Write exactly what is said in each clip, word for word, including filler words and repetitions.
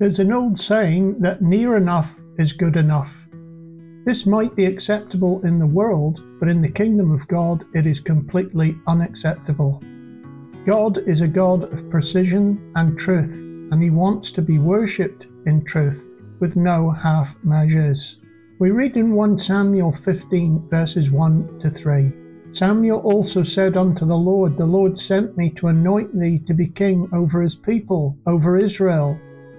There's an old saying that near enough is good enough. This might be acceptable in the world, but in the kingdom of God it is completely unacceptable. God is a God of precision and truth, and He wants to be worshipped in truth, with no half measures. We read in First Samuel fifteen verses one to three. Samuel also said unto the Lord, The Lord sent me to anoint thee to be king over his people, over Israel.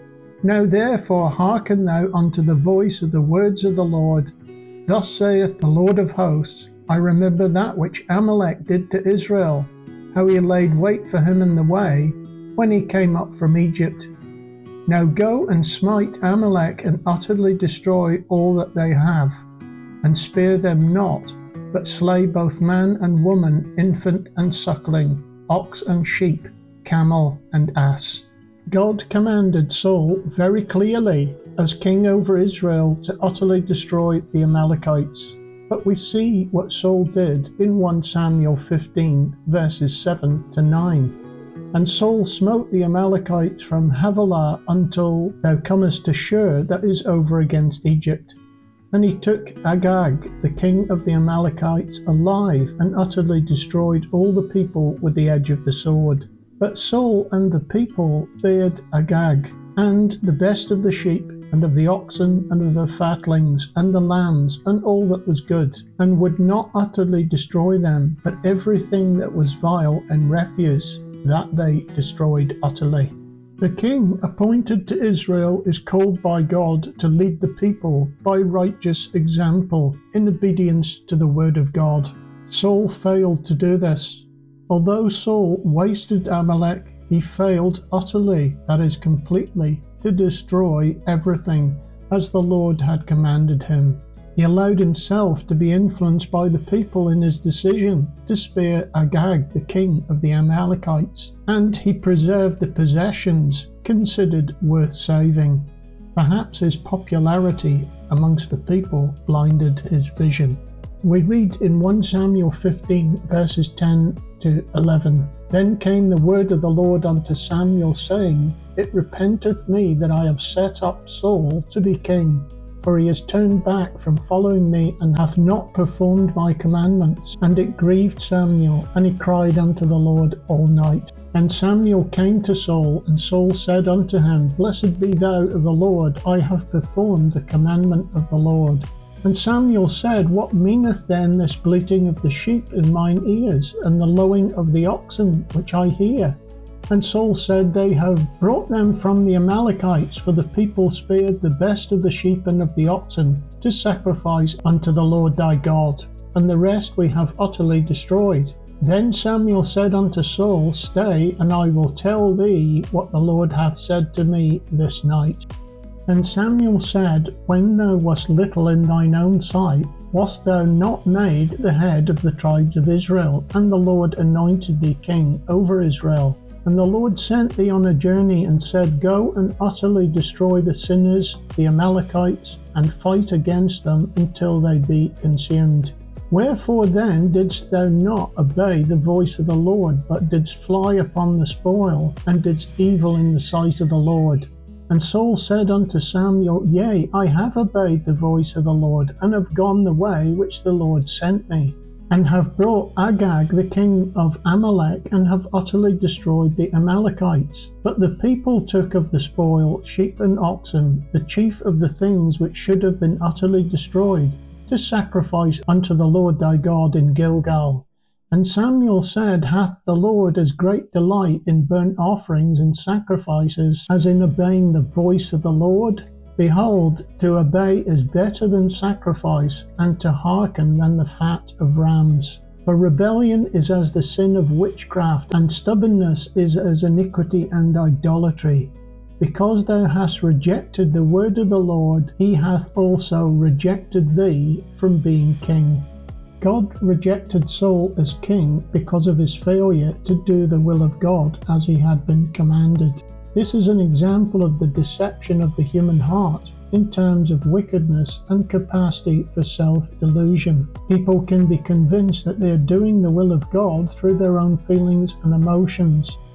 Now therefore hearken thou unto the voice of the words of the Lord. Thus saith the Lord of hosts, I remember that which Amalek did to Israel, how he laid wait for him in the way, when he came up from Egypt. Now go and smite Amalek, and utterly destroy all that they have, and spare them not, but slay both man and woman, infant and suckling, ox and sheep, camel and ass. God commanded Saul very clearly, as king over Israel, to utterly destroy the Amalekites. But we see what Saul did in First Samuel fifteen, verses seven to nine. And Saul smote the Amalekites from Havilah until thou comest to Shur, that is over against Egypt. And he took Agag, the king of the Amalekites, alive, and utterly destroyed all the people with the edge of the sword. But Saul and the people spared Agag, and the best of the sheep, and of the oxen, and of the fatlings, and the lambs, and all that was good, and would not utterly destroy them, but everything that was vile and refuse, that they destroyed utterly. The king appointed to Israel is called by God to lead the people by righteous example, in obedience to the word of God. Saul failed to do this. Although Saul wasted Amalek, he failed utterly, that is completely, to destroy everything, as the Lord had commanded him. He allowed himself to be influenced by the people in his decision to spare Agag, the king of the Amalekites, and he preserved the possessions considered worth saving. Perhaps his popularity amongst the people blinded his vision. We read in First Samuel fifteen, verses ten to eleven, Then came the word of the Lord unto Samuel, saying, It repenteth me that I have set up Saul to be king. For he has turned back from following me, and hath not performed my commandments. And it grieved Samuel, and he cried unto the Lord all night. And Samuel came to Saul, and Saul said unto him, Blessed be thou of the Lord, I have performed the commandment of the Lord. And Samuel said, What meaneth then this bleating of the sheep in mine ears, and the lowing of the oxen which I hear? And Saul said, They have brought them from the Amalekites, for the people spared the best of the sheep and of the oxen, to sacrifice unto the Lord thy God, and the rest we have utterly destroyed. Then Samuel said unto Saul, Stay, and I will tell thee what the Lord hath said to me this night. And Samuel said, When thou wast little in thine own sight, wast thou not made the head of the tribes of Israel? And the Lord anointed thee king over Israel. And the Lord sent thee on a journey, and said, Go and utterly destroy the sinners, the Amalekites, and fight against them until they be consumed. Wherefore then didst thou not obey the voice of the Lord, but didst fly upon the spoil, and didst evil in the sight of the Lord? And Saul said unto Samuel, Yea, I have obeyed the voice of the Lord, and have gone the way which the Lord sent me, and have brought Agag the king of Amalek, and have utterly destroyed the Amalekites. But the people took of the spoil sheep and oxen, the chief of the things which should have been utterly destroyed, to sacrifice unto the Lord thy God in Gilgal. And Samuel said, Hath the Lord as great delight in burnt offerings and sacrifices as in obeying the voice of the Lord? Behold, to obey is better than sacrifice, and to hearken than the fat of rams. For rebellion is as the sin of witchcraft, and stubbornness is as iniquity and idolatry. Because thou hast rejected the word of the Lord, he hath also rejected thee from being king. God rejected Saul as king because of his failure to do the will of God as he had been commanded. This is an example of the deception of the human heart in terms of wickedness and capacity for self-delusion. People can be convinced that they are doing the will of God through their own feelings and emotions,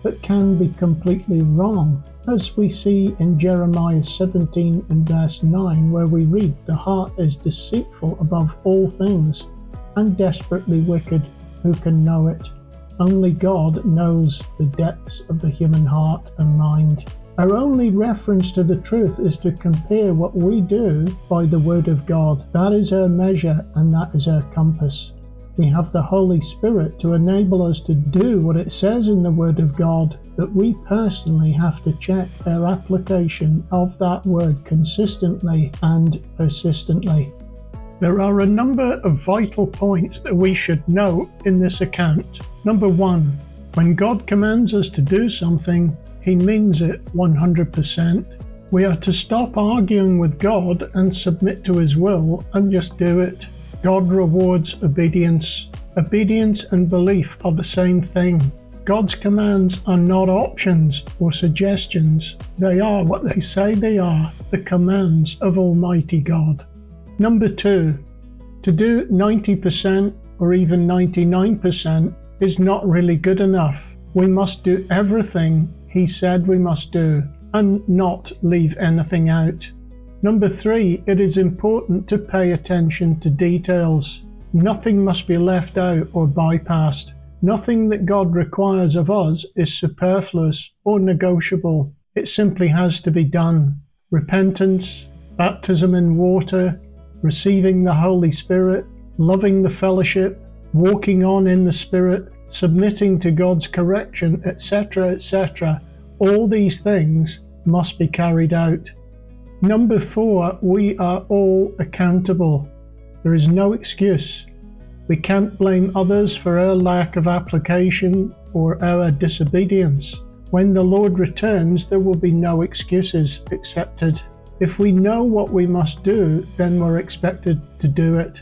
but can be completely wrong, as we see in Jeremiah seventeen and verse nine, where we read, "The heart is deceitful above all things, and desperately wicked. Who can know it?" Only God knows the depths of the human heart and mind. Our only reference to the truth is to compare what we do by the Word of God. That is our measure, and that is our compass. We have the Holy Spirit to enable us to do what it says in the Word of God, but we personally have to check our application of that Word consistently and persistently. There are a number of vital points that we should note in this account. Number one, when God commands us to do something, He means it one hundred percent. We are to stop arguing with God and submit to His will and just do it. God rewards obedience. Obedience and belief are the same thing. God's commands are not options or suggestions. They are what they say they are, the commands of Almighty God. Number two, to do ninety percent or even ninety-nine percent is not really good enough. We must do everything He said we must do and not leave anything out. Number three, it is important to pay attention to details. Nothing must be left out or bypassed. Nothing that God requires of us is superfluous or negotiable. It simply has to be done. Repentance, baptism in water, receiving the Holy Spirit, loving the fellowship, walking on in the Spirit, submitting to God's correction, et cetera, et cetera. All these things must be carried out. Number four, we are all accountable. There is no excuse. We can't blame others for our lack of application or our disobedience. When the Lord returns, there will be no excuses accepted. If we know what we must do, then we're expected to do it.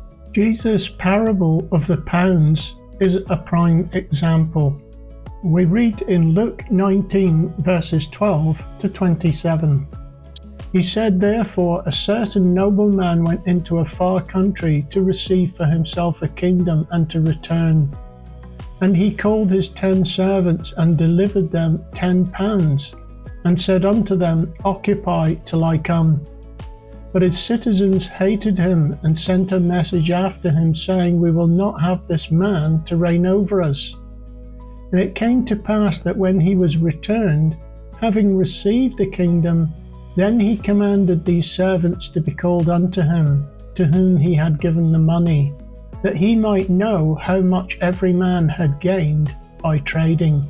Jesus' parable of the pounds is a prime example. We read in Luke nineteen, verses twelve to twenty-seven. He said, "Therefore a certain nobleman went into a far country to receive for himself a kingdom and to return. And he called his ten servants and delivered them ten pounds, and said unto them, Occupy till I come. But his citizens hated him and sent a message after him, saying, We will not have this man to reign over us. And it came to pass that when he was returned, having received the kingdom, then he commanded these servants to be called unto him, to whom he had given the money, that he might know how much every man had gained by trading.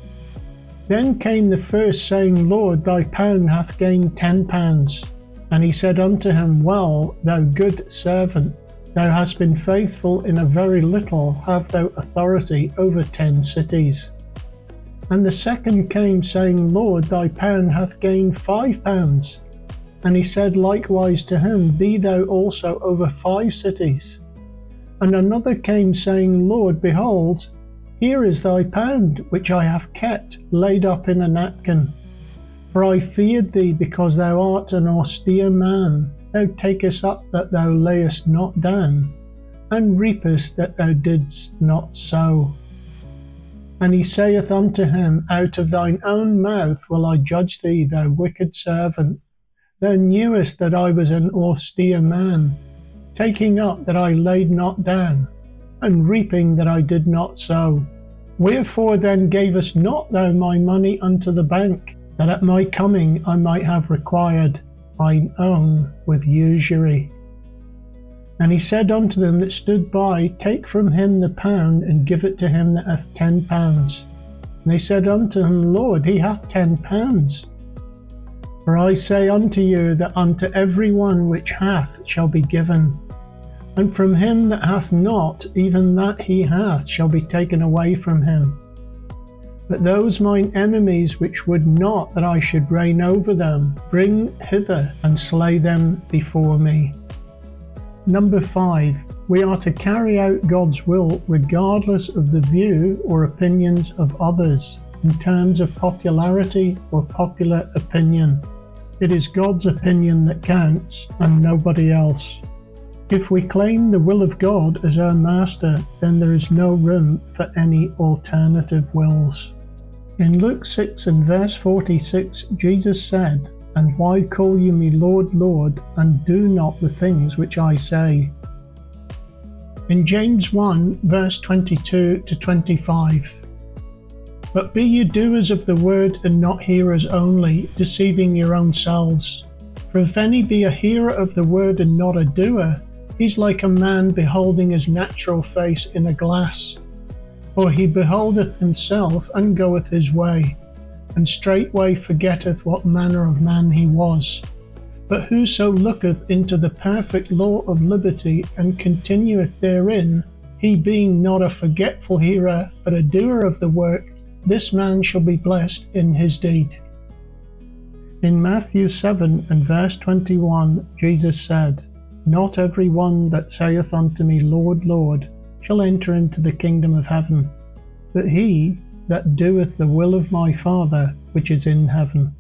Then came the first, saying, Lord, thy pound hath gained ten pounds. And he said unto him, Well, thou good servant, thou hast been faithful in a very little, have thou authority over ten cities. And the second came, saying, Lord, thy pound hath gained five pounds. And he said likewise to him, Be thou also over five cities. And another came, saying, Lord, behold, here is thy pound, which I have kept, laid up in a napkin. For I feared thee, because thou art an austere man. Thou takest up that thou layest not down, and reapest that thou didst not sow. And he saith unto him, Out of thine own mouth will I judge thee, thou wicked servant. Thou knewest that I was an austere man, taking up that I laid not down, and reaping that I did not sow. Wherefore then gavest not thou my money unto the bank, that at my coming I might have required mine own with usury? And he said unto them that stood by, Take from him the pound, and give it to him that hath ten pounds. And they said unto him, Lord, he hath ten pounds. For I say unto you, that unto every one which hath shall be given, and from him that hath not, even that he hath shall be taken away from him. But those mine enemies which would not that I should reign over them, bring hither and slay them before me. Number five, we are to carry out God's will regardless of the view or opinions of others, in terms of popularity or popular opinion. It is God's opinion that counts, and nobody else. If we claim the will of God as our master, then there is no room for any alternative wills. In Luke six and verse forty-six, Jesus said, "And why call you me Lord, Lord, and do not the things which I say?" In James one verse twenty-two to twenty-five, "But be ye doers of the word, and not hearers only, deceiving your own selves. For if any be a hearer of the word and not a doer, he's like a man beholding his natural face in a glass. For he beholdeth himself, and goeth his way, and straightway forgetteth what manner of man he was. But whoso looketh into the perfect law of liberty, and continueth therein, he being not a forgetful hearer, but a doer of the work, this man shall be blessed in his deed." In Matthew seven and verse twenty-one, Jesus said, "Not every one that saith unto me, Lord, Lord, shall enter into the kingdom of heaven, but he that doeth the will of my Father which is in heaven."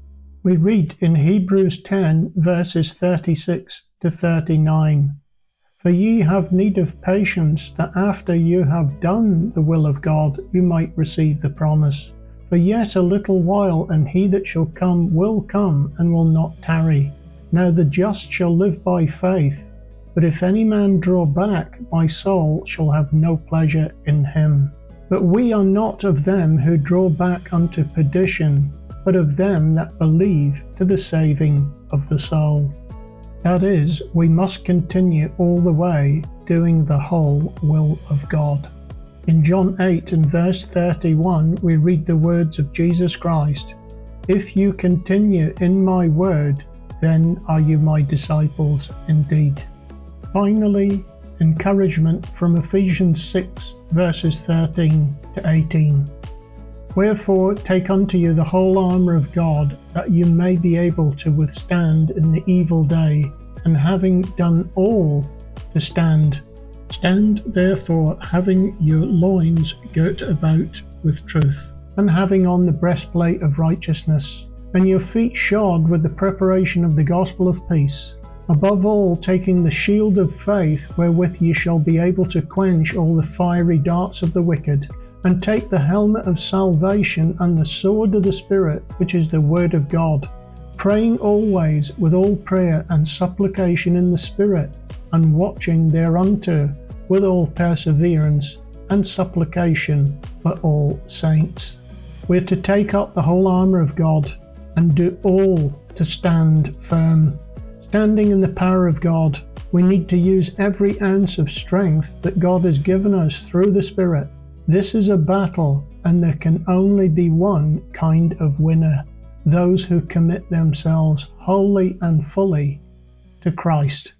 We read in Hebrews ten verses thirty-six to thirty-nine, "For ye have need of patience, that after you have done the will of God, you might receive the promise. For yet a little while, and he that shall come will come, and will not tarry. Now the just shall live by faith. But if any man draw back, my soul shall have no pleasure in him. But we are not of them who draw back unto perdition, but of them that believe to the saving of the soul." That is, we must continue all the way doing the whole will of God. In John eight and verse thirty-one, we read the words of Jesus Christ, "If you continue in my word, then are you my disciples indeed." Finally, encouragement from Ephesians six verses thirteen to eighteen. "Wherefore take unto you the whole armour of God, that you may be able to withstand in the evil day, and having done all, to stand. Stand therefore, having your loins girt about with truth, and having on the breastplate of righteousness, and your feet shod with the preparation of the gospel of peace. Above all, taking the shield of faith, wherewith ye shall be able to quench all the fiery darts of the wicked, and take the helmet of salvation and the sword of the Spirit, which is the word of God, praying always with all prayer and supplication in the Spirit, and watching thereunto with all perseverance and supplication for all saints." We're to take up the whole armour of God and do all to stand firm. Standing in the power of God, we need to use every ounce of strength that God has given us through the Spirit. This is a battle, and there can only be one kind of winner: those who commit themselves wholly and fully to Christ.